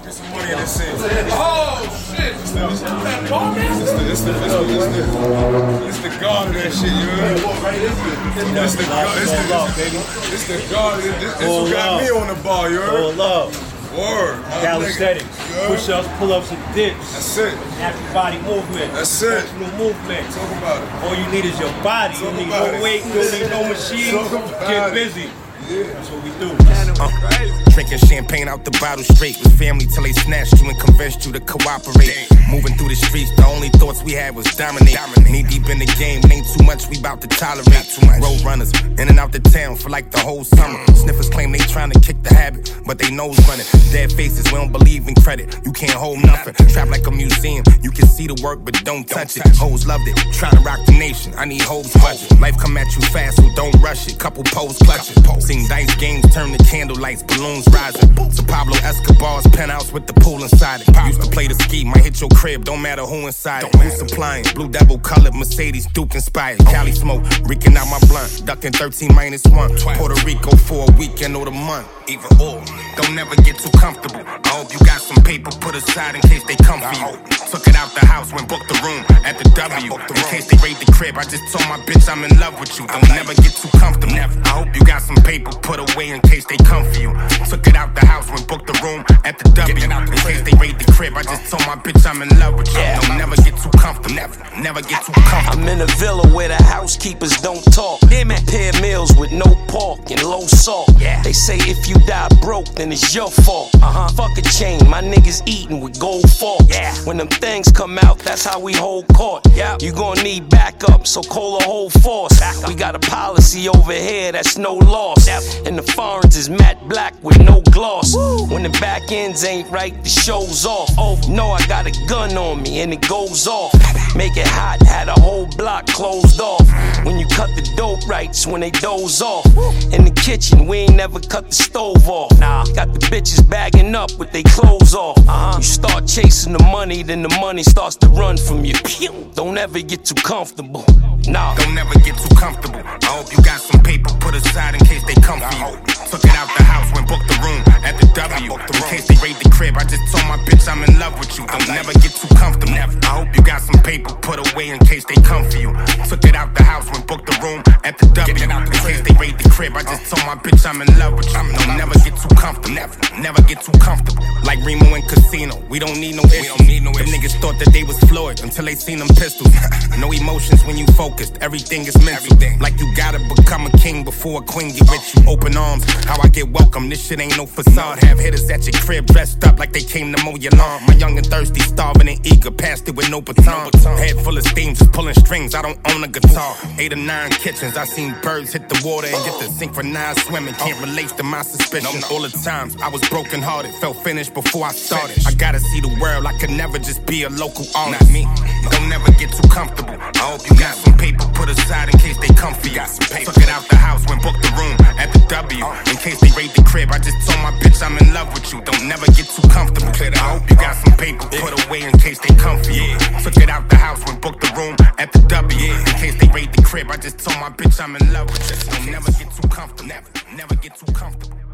Get some money in this scene. Oh shit! It's the guard of that shit, you heard? It's the guard. This what got me on the bar, you heard? All love. Word. Calisthenics. Push-ups, pull-ups, and dips. That's it. Active body movement. That's it. Functional movement. Talk about it. All you need is your body. You need no weight, you don't need no machine. Get busy. Yeah. That's what we do. Drinking champagne out the bottle straight with family till they snatched you and convinced you to cooperate. Moving through the streets, the only thoughts we had was dominate. Knee deep in the game, it ain't too much we bout to tolerate. Road runners, in and out the town for like the whole summer. Sniffers claim they trying to kick the habit, but they nose running. Dead faces, we don't believe in credit. You can't hold nothing. Trap like a museum, you can see the work but don't touch it. Hoes loved it, trying to rock the nation. I need hoes budget. Life come at you fast, so don't rush it. Couple pose clutches. Seen dice games turn to candlelights, balloons rising. To Pablo Escobar's penthouse with the pool inside it. Used to play the ski, might hit your crib, don't matter who inside it. Who's supplying? Blue Devil colored Mercedes, Duke inspired. Cali smoke, reeking out my blunt. Ducking 13-1. Puerto Rico for a weekend or the month. Either or, don't never get too comfortable. I hope you got some paper put aside in case they come for you. Took it out the house when booked the room at the W. In case they raid the crib, I just told my bitch I'm in love with you. Don't never get too comfortable. I hope you got some paper put away in case they come for you. Took it out the house when booked the room at the W. In case they raid the crib, I just told my bitch I'm in love with you. Don't never get too comfortable. Never get too comfortable. I'm in a villa where the housekeepers don't talk. Pair meals with no pork and low salt. They say if you die broke, then it's your fault. Fuck a chain, my niggas eating with gold forks. When them things come out, that's how we hold court. You gon' need backup, so call the whole force. We got a policy over here that's no loss. And the foreigns is matte black with no gloss. When the back ends ain't right, the show's off. No, I got a gun on me and it goes off. Make it hot, had a whole block closed off. When you cut the dope rights, when they doze off. In the kitchen, we ain't never cut the stove off. Got the bitches bagging up with they clothes off. You start chasing the money, then the money starts to run from you. Don't ever get too comfortable. Don't ever get too comfortable. I hope you got some paper put aside in case they come for you. Took it out the house when booked the room at the W. In case they raid the crib, I just told my bitch I'm in love with you. Don't never get too comfortable. I hope you got some paper put away in case they come for you. Took it out the house when booked the room at the W. In case they raid the crib, I just told my bitch I'm in love with you. Don't never get too comfortable. Never get too comfortable. Like Remo and Casino, we don't need no issues. Them niggas thought that they was Floyd until they seen them pistols. No emotions when you focused, everything is mental. Like you gotta become a king before a queen get with you. Open arms, how I get welcome, this shit ain't no facade. Have hitters at your crib dressed up like they came to mow your lawn. My young and thirsty, starving and eager, passed it with no baton. Head full of steam, just pulling strings, I don't own a guitar. 8 or 9 kitchens, I seen birds hit the water and get the synchronized swimming. Can't relate to my suspicions. All the times I was broken hearted, felt finished before I started. I gotta see the world, I could never just be a local artist. Not me, don't never get too comfortable. I hope you got some paper put aside in case they come for you. Took it out the house when booked the room at the W. In case they raid the crib, I just told my bitch I'm in love with you. Don't never get too comfortable. I hope you got some paper put away in case they come for you. Took it out the house when booked the room at the W. In case they raid the crib, I just told my bitch I'm in love with you. Don't never get too comfortable. Never get too comfortable.